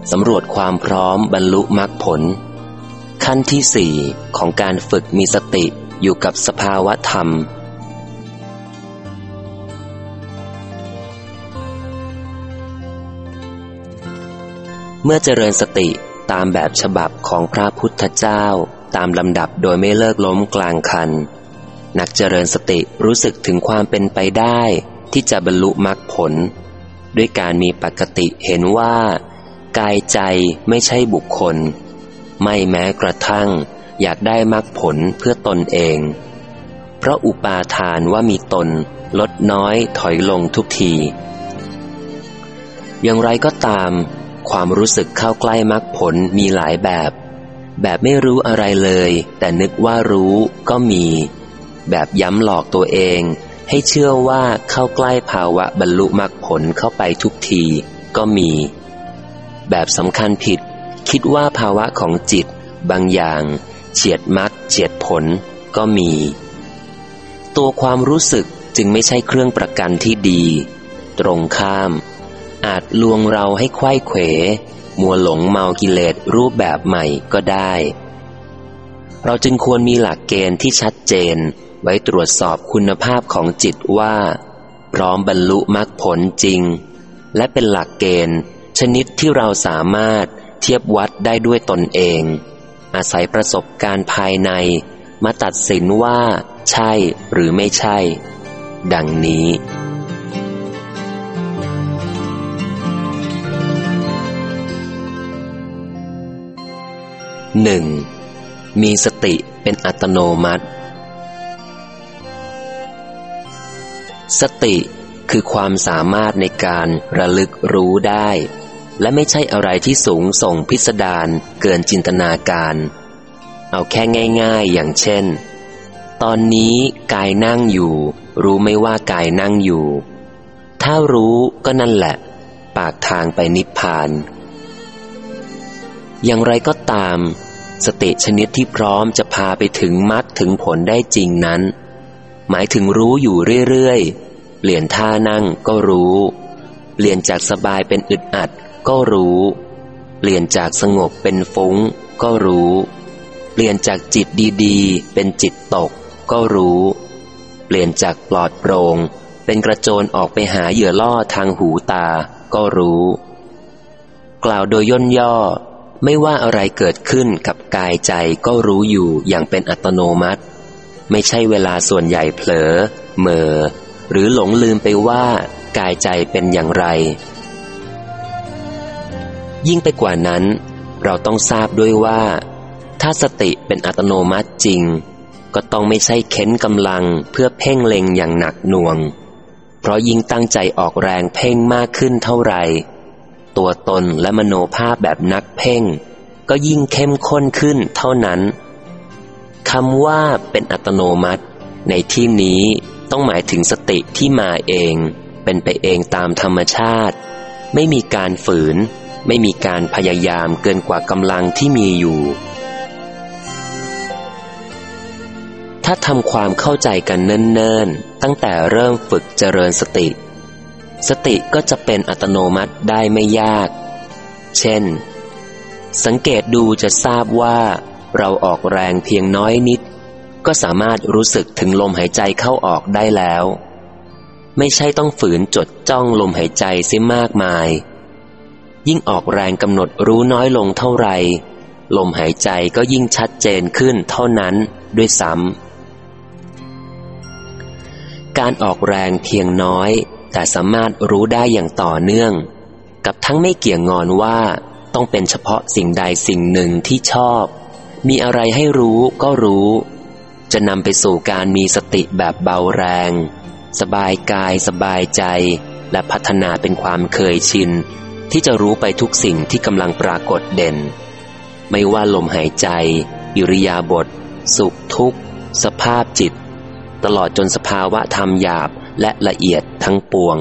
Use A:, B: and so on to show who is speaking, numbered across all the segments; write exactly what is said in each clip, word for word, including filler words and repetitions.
A: สำรวจความพร้อมบรรลุมรรคผลขั้นที่สี่ของการฝึกมีสติอยู่กับสภาวะธรรมเมื่อเจริญสติตามแบบฉบับของพระพุทธเจ้าตามลำดับโดยไม่เลิกล้มกลางคันนักเจริญสติรู้สึกถึงความเป็นไปได้ที่จะบรรลุมรรคผลด้วยการมีปกติเห็นว่ากายใจไม่ใช่บุคคลไม่แม้กระทั่งอยากได้มรรคผลเพื่อตนเองเพราะอุปาทานว่ามีตนลดน้อยถอยลงทุกทีอย่างไรก็ตามความรู้สึกเข้าใกล้มรรคผลมีหลายแบบแบบไม่รู้อะไรเลยแต่นึกว่ารู้ก็มีแบบย้ำหลอกตัวเองให้เชื่อว่าเข้าใกล้ภาวะบรรลุมรรคผลเข้าไปทุกทีก็มีแบบสำคัญผิดคิดว่าภาวะของจิตบางอย่างเฉียดมรรคเฉียดผลก็มีตัวความรู้สึกจึงไม่ใช่เครื่องประกันที่ดีตรงข้ามอาจลวงเราให้ไขว้เขวมัวหลงเมากิเลสรูปแบบใหม่ก็ได้เราจึงควรมีหลักเกณฑ์ที่ชัดเจนไว้ตรวจสอบคุณภาพของจิตว่าพร้อมบรรลุมรรคผลจริงและเป็นหลักเกณฑ์ชนิดที่เราสามารถเทียบวัดได้ด้วยตนเองอาศัยประสบการณ์ภายในมาตัดสินว่าใช่หรือไม่ใช่ดังนี้หนึ่งมีสติเป็นอัตโนมัติสติคือความสามารถในการระลึกรู้ได้และไม่ใช่อะไรที่สูงส่งพิสดารเกินจินตนาการเอาแค่ง่ายๆอย่างเช่นตอนนี้กายนั่งอยู่รู้ไหมว่ากายนั่งอยู่ถ้ารู้ก็นั่นแหละปากทางไปนิพพานอย่างไรก็ตามสติชนิดที่พร้อมจะพาไปถึงมรรคถึงผลได้จริงนั้นหมายถึงรู้อยู่เรื่อยๆเปลี่ยนท่านั่งก็รู้เปลี่ยนจากสบายเป็นอึดอัดก็รู้เปลี่ยนจากสงบเป็นฟุ้งก็รู้เปลี่ยนจากจิตดีๆเป็นจิตตกก็รู้เปลี่ยนจากปลอดโปร่งเป็นกระโจนออกไปหาเหยื่อล่อทางหูตาก็รู้กล่าวโดยย่นย่อไม่ว่าอะไรเกิดขึ้นกับกายใจก็รู้อยู่อย่างเป็นอัตโนมัติไม่ใช่เวลาส่วนใหญ่เผลอเหม่อหรือหลงลืมไปว่ากายใจเป็นอย่างไรยิ่งไปกว่านั้นเราต้องทราบด้วยว่าถ้าสติเป็นอัตโนมัติจริงก็ต้องไม่ใช่เค้นกำลังเพื่อเพ่งเล็งอย่างหนักหน่วงเพราะยิ่งตั้งใจออกแรงเพ่งมากขึ้นเท่าไหร่ตัวตนและมโนภาพแบบนักเพ่งก็ยิ่งเข้มข้นขึ้นเท่านั้นคำว่าเป็นอัตโนมัติในที่นี้ต้องหมายถึงสติที่มาเองเป็นไปเองตามธรรมชาติไม่มีการฝืนไม่มีการพยายามเกินกว่ากำลังที่มีอยู่ถ้าทำความเข้าใจกันเนิ่นๆตั้งแต่เริ่มฝึกเจริญสติสติก็จะเป็นอัตโนมัติได้ไม่ยากเช่นสังเกตดูจะทราบว่าเราออกแรงเพียงน้อยนิดก็สามารถรู้สึกถึงลมหายใจเข้าออกได้แล้วไม่ใช่ต้องฝืนจดจ้องลมหายใจเสียมากมายยิ่งออกแรงกำหนดรู้น้อยลงเท่าไหร่ลมหายใจก็ยิ่งชัดเจนขึ้นเท่านั้นด้วยซ้ำการออกแรงเพียงน้อยแต่สามารถรู้ได้อย่างต่อเนื่องกับทั้งไม่เกี่ยงงอนว่าต้องเป็นเฉพาะสิ่งใดสิ่งหนึ่งที่ชอบมีอะไรให้รู้ก็รู้จะนำไปสู่การมีสติแบบเบาแรงสบายกายสบายใจและพัฒนาเป็นความเคยชินที่จะรู้ไปทุกสิ่งที่กำลังปรากฏเด่นไม่ว่าลมหายใจอิริยาบถสุขทุกข์สภาพจิตตลอดจนสภาวะธรรมหยาบและละเอียดทั้งปวง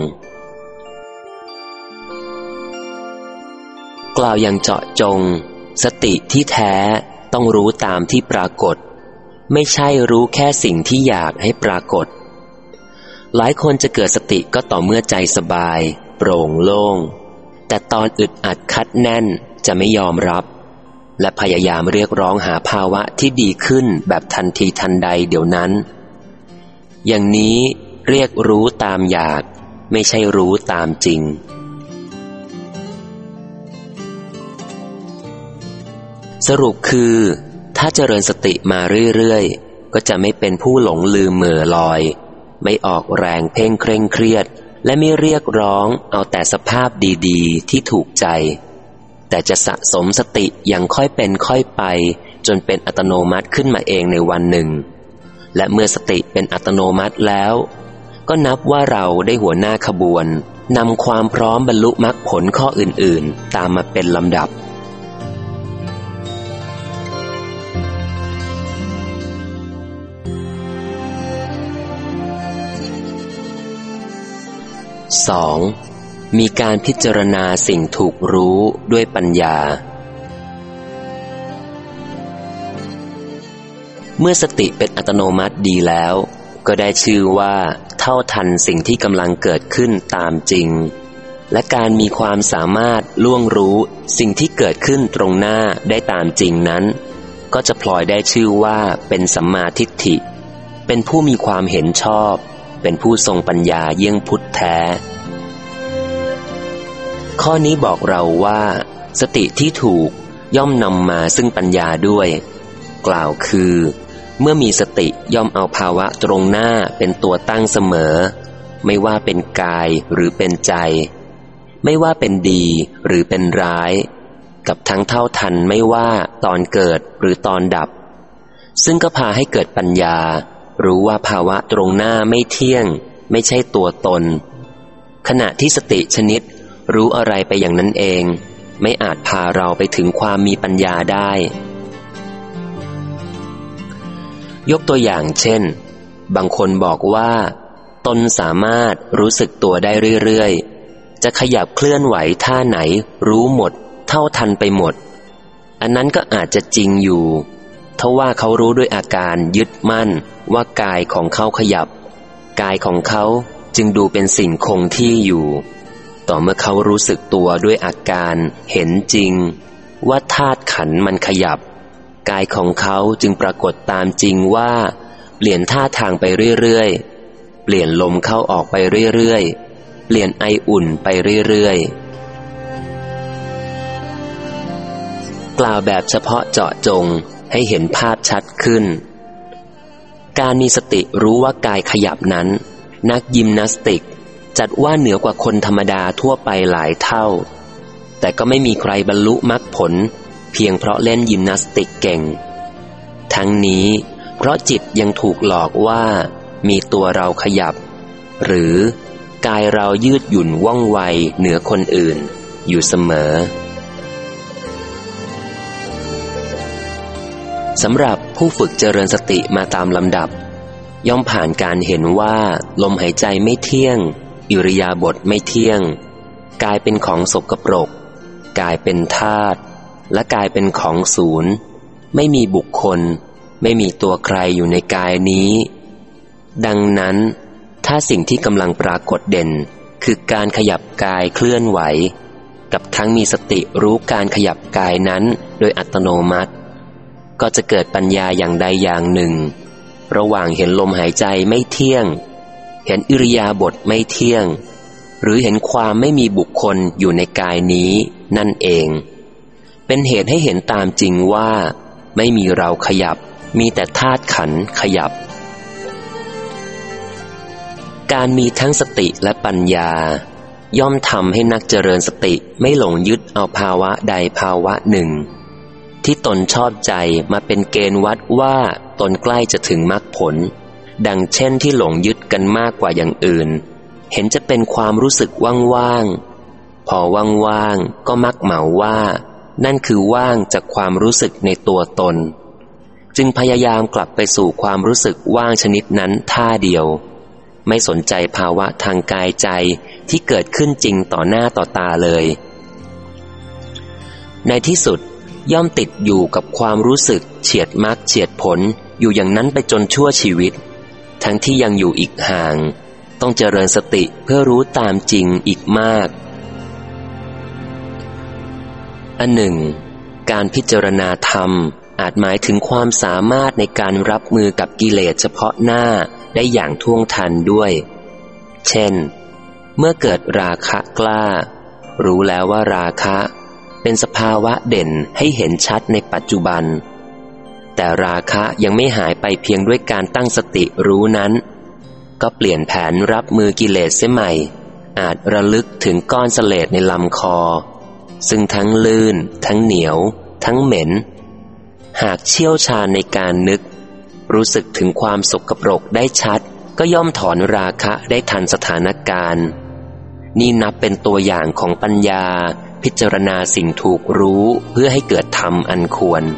A: กล่าวอย่างเจาะจงสติที่แท้ต้องรู้ตามที่ปรากฏไม่ใช่รู้แค่สิ่งที่อยากให้ปรากฏหลายคนจะเกิดสติก็ต่อเมื่อใจสบายโปร่งโล่งแต่ตอนอึดอัดคัดแน่นจะไม่ยอมรับและพยายามเรียกร้องหาภาวะที่ดีขึ้นแบบทันทีทันใดเดี๋ยวนั้นอย่างนี้เรียกรู้ตามอยากไม่ใช่รู้ตามจริงสรุปคือถ้าเจริญสติมาเรื่อยๆก็จะไม่เป็นผู้หลงลืมเหม่อลอยไม่ออกแรงเพ่งเคร่งเครียดและไม่เรียกร้องเอาแต่สภาพดีๆที่ถูกใจแต่จะสะสมสติอย่างค่อยเป็นค่อยไปจนเป็นอัตโนมัติขึ้นมาเองในวันหนึ่งและเมื่อสติเป็นอัตโนมัติแล้วก็นับว่าเราได้หัวหน้าขบวนนำความพร้อมบรรลุมรรคผลข้ออื่นๆตามมาเป็นลำดับสอง มีการพิจารณาสิ่งถูกรู้ด้วยปัญญาเมื่อสติเป็นอัตโนมัติดีแล้วก็ได้ชื่อว่าเท่าทันสิ่งที่กำลังเกิดขึ้นตามจริงและการมีความสามารถล่วงรู้สิ่งที่เกิดขึ้นตรงหน้าได้ตามจริงนั้นก็จะพลอยได้ชื่อว่าเป็นสัมมาทิฏฐิเป็นผู้มีความเห็นชอบเป็นผู้ทรงปัญญาเยี่ยงพุทธแท้ข้อนี้บอกเราว่าสติที่ถูกย่อมนำมาซึ่งปัญญาด้วยกล่าวคือเมื่อมีสติย่อมเอาภาวะตรงหน้าเป็นตัวตั้งเสมอไม่ว่าเป็นกายหรือเป็นใจไม่ว่าเป็นดีหรือเป็นร้ายกับทั้งเท่าทันไม่ว่าตอนเกิดหรือตอนดับซึ่งก็พาให้เกิดปัญญารู้ว่าภาวะตรงหน้าไม่เที่ยงไม่ใช่ตัวตนขณะที่สติชนิดรู้อะไรไปอย่างนั้นเองไม่อาจพาเราไปถึงความมีปัญญาได้ยกตัวอย่างเช่นบางคนบอกว่าตนสามารถรู้สึกตัวได้เรื่อยๆจะขยับเคลื่อนไหวท่าไหนรู้หมดเท่าทันไปหมดอันนั้นก็อาจจะจริงอยู่ทว่าเขารู้ด้วยอาการยึดมั่นว่ากายของเขาขยับกายของเขาจึงดูเป็นสิ่งคงที่อยู่ต่อเมื่อเขารู้สึกตัวด้วยอาการเห็นจริงว่าธาตุขันธ์มันขยับกายของเขาจึงปรากฏตามจริงว่าเปลี่ยนท่าทางไปเรื่อยๆเปลี่ยนลมเข้าออกไปเรื่อยๆเปลี่ยนไออุ่นไปเรื่อยๆกล่าวแบบเฉพาะเจาะจงให้เห็นภาพชัดขึ้นการมีสติรู้ว่ากายขยับนั้นนักยิมนาสติกจัดว่าเหนือกว่าคนธรรมดาทั่วไปหลายเท่าแต่ก็ไม่มีใครบรรลุมรรคผลเพียงเพราะเล่นยิมนาสติกเก่งทั้งนี้เพราะจิตยังถูกหลอกว่ามีตัวเราขยับหรือกายเรายืดหยุ่นว่องไวเหนือคนอื่นอยู่เสมอสำหรับผู้ฝึกเจริญสติมาตามลำดับย่อมผ่านการเห็นว่าลมหายใจไม่เที่ยงอิริยาบถไม่เที่ยงกายเป็นของสกปรกกายเป็นธาตุและกายเป็นของศูนย์ไม่มีบุคคลไม่มีตัวใครอยู่ในกายนี้ดังนั้นถ้าสิ่งที่กำลังปรากฏเด่นคือการขยับกายเคลื่อนไหวกับทั้งมีสติรู้การขยับกายนั้นโดยอัตโนมัติก็จะเกิดปัญญาอย่างใดอย่างหนึ่งระหว่างเห็นลมหายใจไม่เที่ยงเห็นอิริยาบถไม่เที่ยงหรือเห็นความไม่มีบุคคลอยู่ในกายนี้นั่นเองเป็นเหตุให้เห็นตามจริงว่าไม่มีเราขยับมีแต่ธาตุขันธ์ขยับการมีทั้งสติและปัญญาย่อมทำให้นักเจริญสติไม่หลงยึดเอาภาวะใดภาวะหนึ่งที่ตนชอบใจมาเป็นเกณฑ์วัดว่าตนใกล้จะถึงมรรคผลดังเช่นที่หลงยึดกันมากกว่าอย่างอื่นเห็นจะเป็นความรู้สึกว่างๆพอว่างๆก็มักเหมาว่านั่นคือว่างจากความรู้สึกในตัวตนจึงพยายามกลับไปสู่ความรู้สึกว่างชนิดนั้นท่าเดียวไม่สนใจภาวะทางกายใจที่เกิดขึ้นจริงต่อหน้าต่อตาเลยในที่สุดย่อมติดอยู่กับความรู้สึกเฉียดมรรคเฉียดผลอยู่อย่างนั้นไปจนชั่วชีวิตทั้งที่ยังอยู่อีกห่างต้องเจริญสติเพื่อรู้ตามจริงอีกมากอันหนึ่งการพิจารณาธรรมอาจหมายถึงความสามารถในการรับมือกับกิเลสเฉพาะหน้าได้อย่างท่วงทันด้วยเช่นเมื่อเกิดราคะกล้ารู้แล้วว่าราคะเป็นสภาวะเด่นให้เห็นชัดในปัจจุบันแต่ราคะยังไม่หายไปเพียงด้วยการตั้งสติรู้นั้นก็เปลี่ยนแผนรับมือกิเลสเสียใหม่อาจระลึกถึงก้อนเสลดในลำคอซึ่งทั้งลื่นทั้งเหนียวทั้งเหม็นหากเชี่ยวชาญในการนึกรู้สึกถึงความสกปรกได้ชัดก็ย่อมถอนราคะได้ทันสถานการณ์นี่นับเป็นตัวอย่างของปัญญาพิจารณาสิ่งถูกรู้เพื่อให้เกิดธรรมอันควร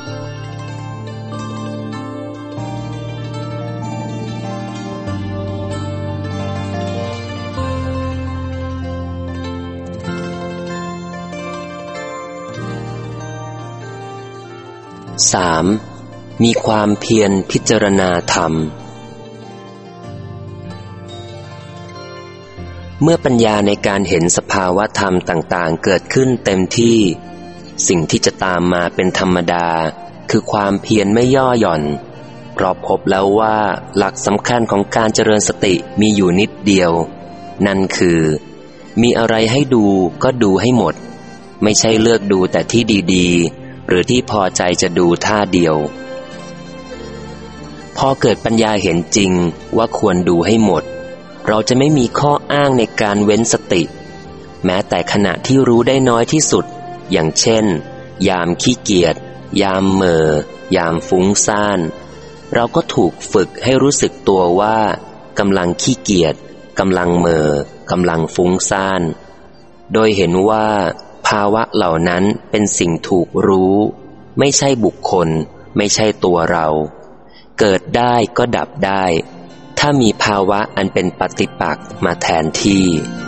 A: สามมีความเพียรพิจารณาธรรมเมื่อปัญญาในการเห็นสภาวะธรรมต่างๆเกิดขึ้นเต็มที่สิ่งที่จะตามมาเป็นธรรมดาคือความเพียรไม่ย่อหย่อนเพราะพบแล้วว่าหลักสำคัญของการเจริญสติมีอยู่นิดเดียวนั่นคือมีอะไรให้ดูก็ดูให้หมดไม่ใช่เลือกดูแต่ที่ดีๆหรือที่พอใจจะดูท่าเดียวพอเกิดปัญญาเห็นจริงว่าควรดูให้หมดเราจะไม่มีข้ออ้างในการเว้นสติแม้แต่ขณะที่รู้ได้น้อยที่สุดอย่างเช่นยามขี้เกียจยามเหม่อยามฟุ้งซ่านเราก็ถูกฝึกให้รู้สึกตัวว่ากำลังขี้เกียจกำลังเหม่อกำลังฟุ้งซ่านโดยเห็นว่าภาวะเหล่านั้นเป็นสิ่งถูกรู้ไม่ใช่บุคคลไม่ใช่ตัวเราเกิดได้ก็ดับได้ถ้ามีภาวะอันเป็นปฏิปักษ์มาแทนที่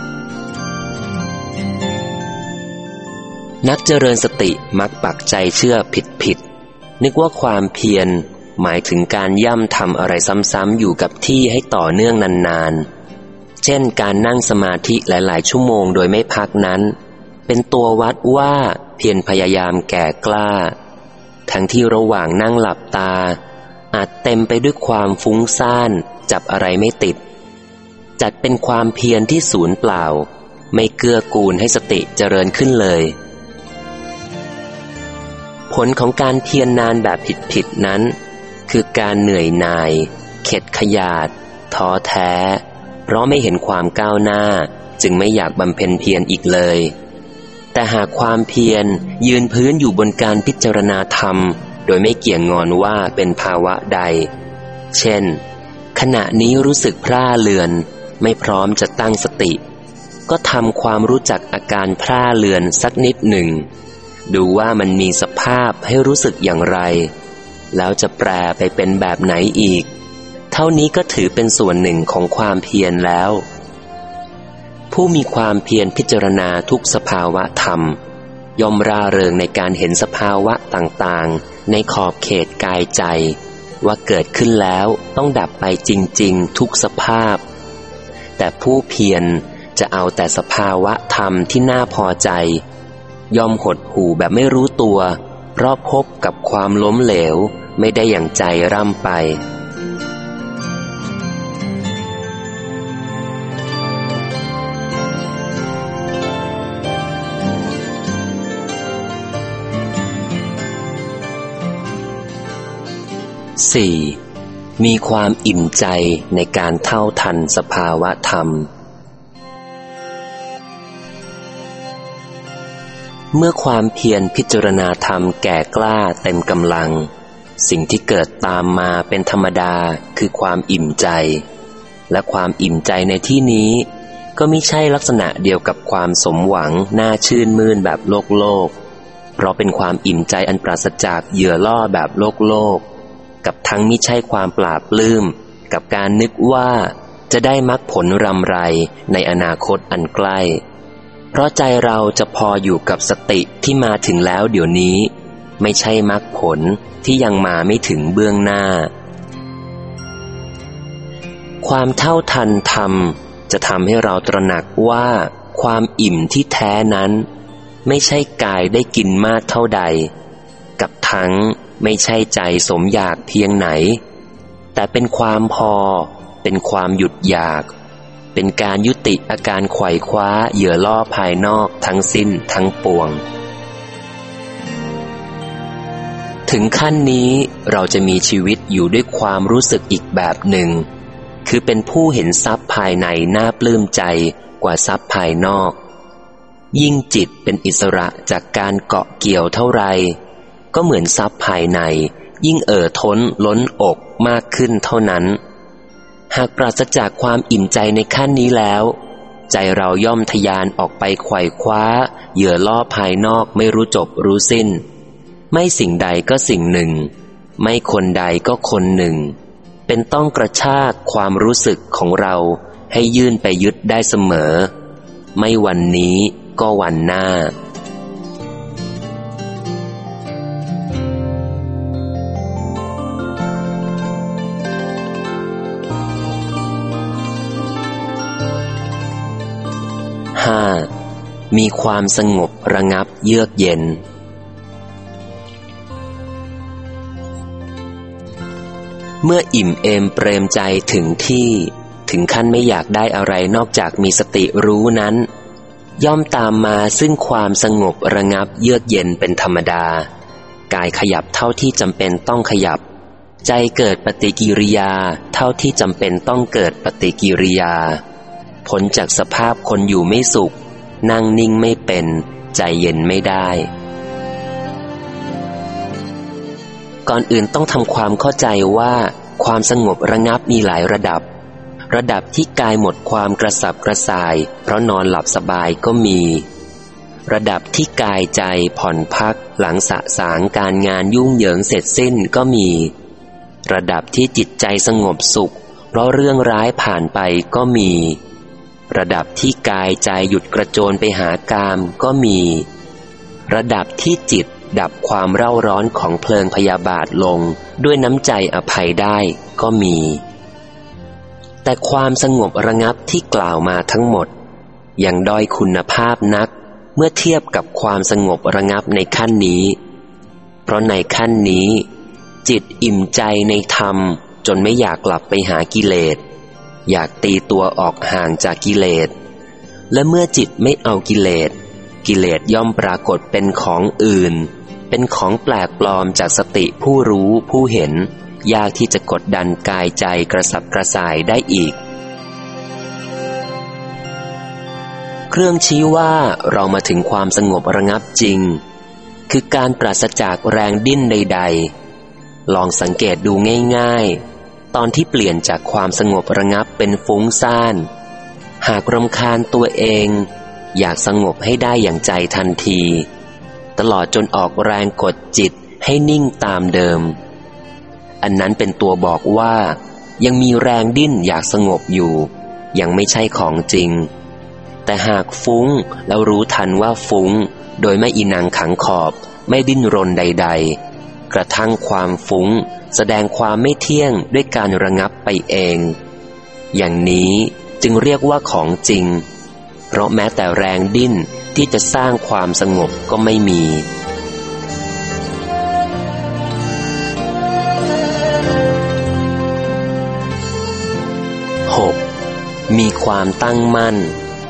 A: นักเจริญสติมักปักใจเชื่อผิดๆนึกว่าความเพียรหมายถึงการย่ำทำอะไรซ้ำๆอยู่กับที่ให้ต่อเนื่องนานๆเช่นการนั่งสมาธิหลายๆชั่วโมงโดยไม่พักนั้นเป็นตัววัดว่าเพียรพยายามแก่กล้าทั้งที่ระหว่างนั่งหลับตาอาจเต็มไปด้วยความฟุ้งซ่านจับอะไรไม่ติดจัดเป็นความเพียรที่สูญเปล่าไม่เกื้อกูลให้สติเจริญขึ้นเลยผลของการเพียรนานแบบผิดๆนั้นคือการเหนื่อยหน่ายเข็ดขยาดท้อแท้เพราะไม่เห็นความก้าวหน้าจึงไม่อยากบำเพ็ญเพียรอีกเลยแต่หากความเพียรยืนพื้นอยู่บนการพิจารณาธรรมโดยไม่เกี่ยงงอนว่าเป็นภาวะใดเช่นขณะนี้รู้สึกพร่าเลือนไม่พร้อมจะตั้งสติก็ทำความรู้จักอาการพร่าเลือนสักนิดหนึ่งดูว่ามันมีสภาพให้รู้สึกอย่างไรแล้วจะแปรไปเป็นแบบไหนอีกเท่านี้ก็ถือเป็นส่วนหนึ่งของความเพียรแล้วผู้มีความเพียรพิจารณาทุกสภาวะธรรมย่อมร่าเริงในการเห็นสภาวะต่างๆในขอบเขตกายใจว่าเกิดขึ้นแล้วต้องดับไปจริงๆทุกสภาพแต่ผู้เพียรจะเอาแต่สภาวะธรรมที่น่าพอใจย่อมหดหู่แบบไม่รู้ตัวเพราะพบกับความล้มเหลวไม่ได้อย่างใจร่ำไปสี่มีความอิ่มใจในการเท่าทันสภาวะธรรมเมื่อความเพียรพิจารณาธรรมแก่กล้าเต็มกำลังสิ่งที่เกิดตามมาเป็นธรรมดาคือความอิ่มใจและความอิ่มใจในที่นี้ก็ไม่ใช่ลักษณะเดียวกับความสมหวังน่าชื่นมื่นแบบโลกโลกเพราะเป็นความอิ่มใจอันปราศจากเหยื่อล่อแบบโลกโลกกับทั้งมิใช่ความปราบปลื้มกับการนึกว่าจะได้มรรคผลรำไรในอนาคตอันใกล้เพราะใจเราจะพออยู่กับสติที่มาถึงแล้วเดี๋ยวนี้ไม่ใช่มรรคผลที่ยังมาไม่ถึงเบื้องหน้าความเท่าทันธรรมจะทำให้เราตระหนักว่าความอิ่มที่แท้นั้นไม่ใช่กายได้กินมากเท่าใดกับทั้งไม่ใช่ใจสมอยากเพียงไหนแต่เป็นความพอเป็นความหยุดอยากเป็นการยุติอาการไขว่คว้าเหยื่อล่อภายนอกทั้งสิ้นทั้งปวงถึงขั้นนี้เราจะมีชีวิตอยู่ด้วยความรู้สึกอีกแบบหนึ่งคือเป็นผู้เห็นทรัพย์ภายในน่าปลื้มใจกว่าทรัพย์ภายนอกยิ่งจิตเป็นอิสระจากการเกาะเกี่ยวเท่าไรก็เหมือนทรัพย์ภายในยิ่งเอ่อท้นล้นอกมากขึ้นเท่านั้นหากปราศจากความอิ่มใจในขั้นนี้แล้วใจเราย่อมทะยานออกไปไขว่คว้าเหยื่อล่อภายนอกไม่รู้จบรู้สิ้นไม่สิ่งใดก็สิ่งหนึ่งไม่คนใดก็คนหนึ่งเป็นต้องกระชากความรู้สึกของเราให้ยื่นไปยึดได้เสมอไม่วันนี้ก็วันหน้าห้ามีความสงบระงับเยือกเย็นเมื่ออิ่มเอมเปรมใจถึงที่ถึงขั้นไม่อยากได้อะไรนอกจากมีสติรู้นั้นย่อมตามมาซึ่งความสงบระงับเยือกเย็นเป็นธรรมดากายขยับเท่าที่จำเป็นต้องขยับใจเกิดปฏิกิริยาเท่าที่จำเป็นต้องเกิดปฏิกิริยาพ้นจากสภาพคนอยู่ไม่สุขนั่งนิ่งไม่เป็นใจเย็นไม่ได้ก่อนอื่นต้องทำความเข้าใจว่าความสงบระงับมีหลายระดับระดับที่กายหมดความกระสับกระส่ายเพราะนอนหลับสบายก็มีระดับที่กายใจผ่อนพักหลังสะสางการงานยุ่งเหยิงเสร็จสิ้นก็มีระดับที่จิตใจสงบสุขเพราะเรื่องร้ายผ่านไปก็มีระดับที่กายใจหยุดกระโจนไปหากามก็มีระดับที่จิตดับความเร่าร้อนของเพลิงพยาบาทลงด้วยน้ำใจอภัยได้ก็มีแต่ความสงบระงับที่กล่าวมาทั้งหมดยังด้อยคุณภาพนักเมื่อเทียบกับความสงบระงับในขั้นนี้เพราะในขั้นนี้จิตอิ่มใจในธรรมจนไม่อยากกลับไปหากิเลสอยากตีตัวออกห่างจากกิเลสและเมื่อจิตไม่เอากิเลสกิเลสย่อมปรากฏเป็นของอื่นเป็นของแปลกปลอมจากสติผู้รู้ผู้เห็นยากที่จะกดดันกายใจกระสับกระส่ายได้อีกเครื่องชี้ว่าเรามาถึงความสงบระงับจริงคือการปราศจากแรงดิ้นใดๆลองสังเกตดูง่ายๆตอนที่เปลี่ยนจากความสงบระงับเป็นฟุ้งซ่านหากรำคาญตัวเองอยากสงบให้ได้อย่างใจทันทีตลอดจนออกแรงกดจิตให้นิ่งตามเดิมอันนั้นเป็นตัวบอกว่ายังมีแรงดิ้นอยากสงบอยู่ยังไม่ใช่ของจริงแต่หากฟุ้งแล้วรู้ทันว่าฟุ้งโดยไม่อีนังขังขอบไม่ดิ้นรนใดๆกระทั่งความฟุ้งแสดงความไม่เที่ยงด้วยการระงับไปเองอย่างนี้จึงเรียกว่าของจริงเพราะแม้แต่แรงดิ้นที่จะสร้างความสงบก็ไม่มีหกมีความตั้งมั่น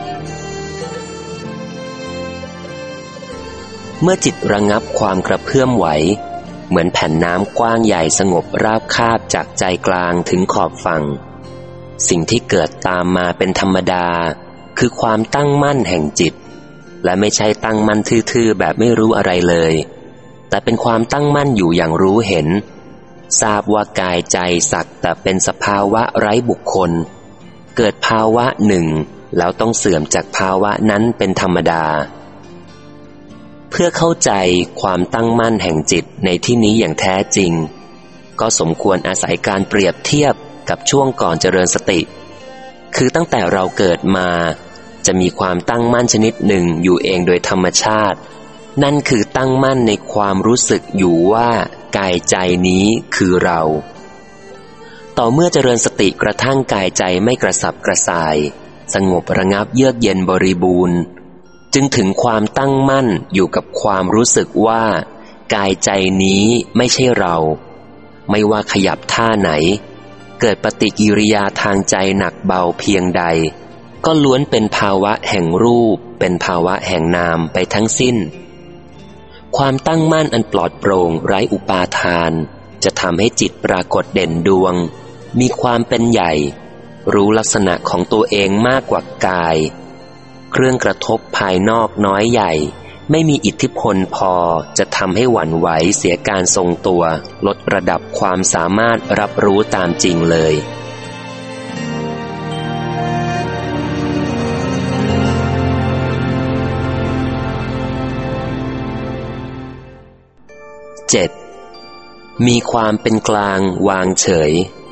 A: เมื่อจิตระงับความกระเพื่อมไหวเหมือนแผ่นน้ำกว้างใหญ่สงบราบคาบจากใจกลางถึงขอบฝั่งสิ่งที่เกิดตามมาเป็นธรรมดาคือความตั้งมั่นแห่งจิตและไม่ใช่ตั้งมั่นทื่อๆแบบไม่รู้อะไรเลยแต่เป็นความตั้งมั่นอยู่อย่างรู้เห็นทราบว่ากายใจสักแต่เป็นสภาวะไร้บุคคลเกิดภาวะหนึ่งแล้วต้องเสื่อมจากภาวะนั้นเป็นธรรมดาเพื่อเข้าใจความตั้งมั่นแห่งจิตในที่นี้อย่างแท้จริงก็สมควรอาศัยการเปรียบเทียบกับช่วงก่อนเจริญสติคือตั้งแต่เราเกิดมาจะมีความตั้งมั่นชนิดหนึ่งอยู่เองโดยธรรมชาตินั่นคือตั้งมั่นในความรู้สึกอยู่ว่ากายใจนี้คือเราต่อเมื่อเจริญสติกระทั่งกายใจไม่กระสับกระส่ายสงบระงับเยือกเย็นบริบูรณ์จึงถึงความตั้งมั่นอยู่กับความรู้สึกว่ากายใจนี้ไม่ใช่เราไม่ว่าขยับท่าไหนเกิดปฏิกิริยาทางใจหนักเบาเพียงใดก็ล้วนเป็นภาวะแห่งรูปเป็นภาวะแห่งนามไปทั้งสิ้นความตั้งมั่นอันปลอดโปร่งไร้อุปาทานจะทำให้จิตปรากฏเด่นดวงมีความเป็นใหญ่รู้ลักษณะของตัวเองมากกว่ากายเครื่องกระทบภายนอกน้อยใหญ่ไม่มีอิทธิพลพอจะทำให้หวั่นไหวเสียการทรงตัวลดระดับความสามารถรับรู้ตามจริงเลยเจ็ดมีความเป็นกลางวางเฉย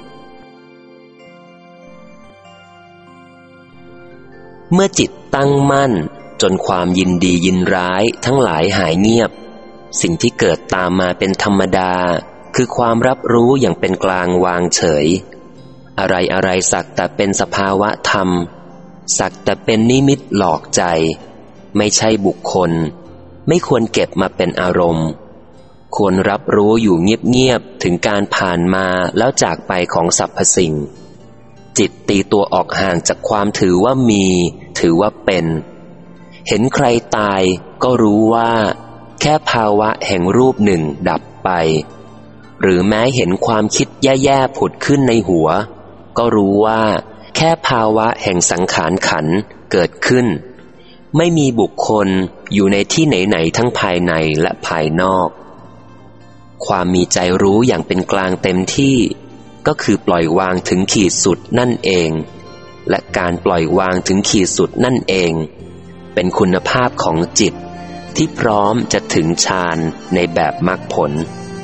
A: เมื่อจิตตั้งมั่นจนความยินดียินร้ายทั้งหลายหายเงียบสิ่งที่เกิดตามมาเป็นธรรมดาคือความรับรู้อย่างเป็นกลางวางเฉยอะไรอะไรสักแต่เป็นสภาวะธรรมสักแต่เป็นนิมิตหลอกใจไม่ใช่บุคคลไม่ควรเก็บมาเป็นอารมณ์ควรรับรู้อยู่เงียบๆถึงการผ่านมาแล้วจากไปของสรรพสิ่งจิตตีตัวออกห่างจากความถือว่ามีถือว่าเป็นเห็นใครตายก็รู้ว่าแค่ภาวะแห่งรูปหนึ่งดับไปหรือแม้เห็นความคิดแย่ๆผุดขึ้นในหัวก็รู้ว่าแค่ภาวะแห่งสังขารขันธ์เกิดขึ้นไม่มีบุคคลอยู่ในที่ไหนๆทั้งภายในและภายนอกความมีใจรู้อย่างเป็นกลางเต็มที่ก็คือปล่อยวางถึงขีดสุดนั่นเองและการปล่อยวางถึงขีดสุดนั่นเองเป็นคุณภาพของจิตที่พร้อมจะถึงฌานในแบบมรรคผล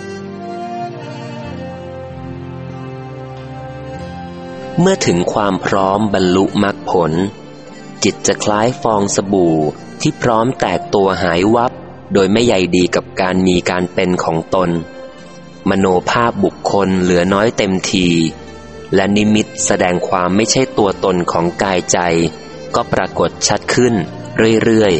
A: เมื่อถึงความพร้อมบรรลุมรรคผลจิตจะคล้ายฟองสบู่ที่พร้อมแตกตัวหายวับโดยไม่ใยดีกับการมีการเป็นของตนมโนภาพบุคคลเหลือน้อยเต็มทีและนิมิตแสดงความไม่ใช่ตัวตนของกายใจก็ปรากฏชัดขึ้นเรื่อย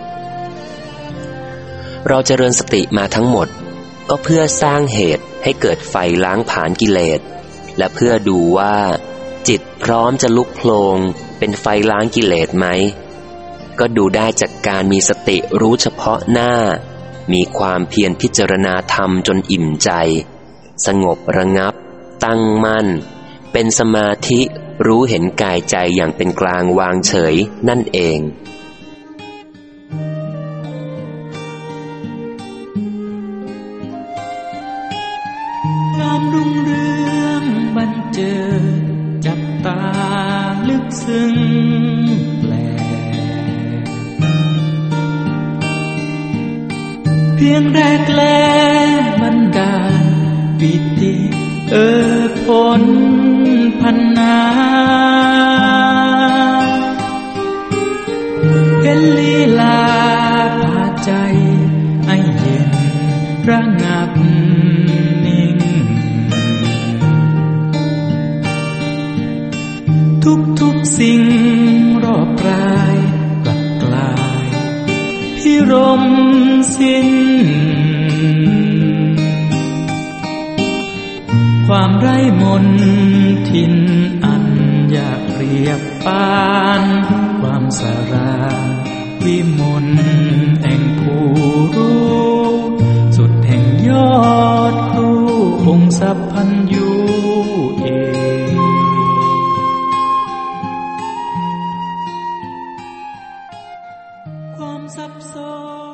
A: ๆเราเจริญสติมาทั้งหมดก็เพื่อสร้างเหตุให้เกิดไฟล้างผลาญกิเลสและเพื่อดูว่าจิตพร้อมจะลุกโผล่เป็นไฟล้างกิเลสไหมก็ดูได้จากการมีสติรู้เฉพาะหน้ามีความเพียรพิจารณาธรรมจนอิ่มใจสงบระงับตั้งมั่นเป็นสมาธิรู้เห็นกายใจอย่างเป็นกลางวางเฉยนั่นเอง
B: ความรุ่งเรืองบันเจิดจับตาลึกซึ้งแปลกเพียงแรกแลบันดาลปิติเอ่อผลพันนาเห็นลีลาพาใจให้เย็นระงับนิ่งทุกๆสิ่งรอบกายกลับกลายพิรมสิ้นความไร้มนทินอันอยากเปรียบปานความสารางวิมลแห่งผู้รู้สุดแห่งยอดครูองค์สัพพัญญูเองความสับสน